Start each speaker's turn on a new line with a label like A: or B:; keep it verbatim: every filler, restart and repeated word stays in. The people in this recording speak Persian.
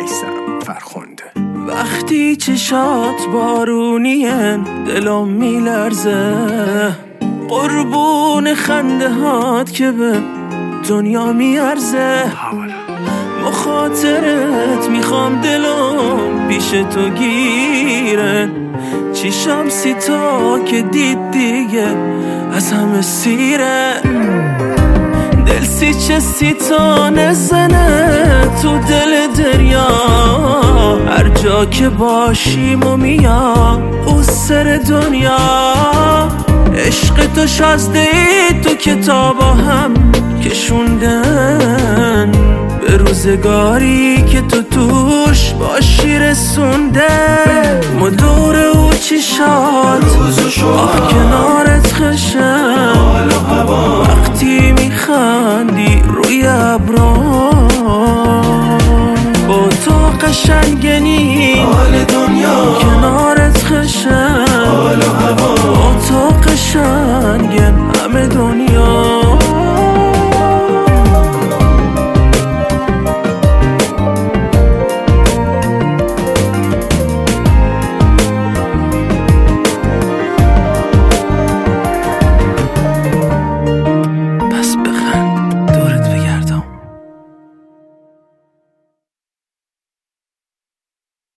A: میثم فرخنده.
B: وقتی چشات بارونین دلم میلرزه، قربون خنده هات که به دنیا میارزه. مخاطرت میخوام دلم پیش تو گیره، چیشم سیتا که دید دیگه از همه سیره. دل سی چه سیتا نزنه تو دل دریا، هر جا که باشیم و میام او سر دنیا. عشق تو شازده ای تو کتابا هم کشوندن، به روزگاری که تو توش باشی رسونده. مدور او چی شاد آه کنارت خشم،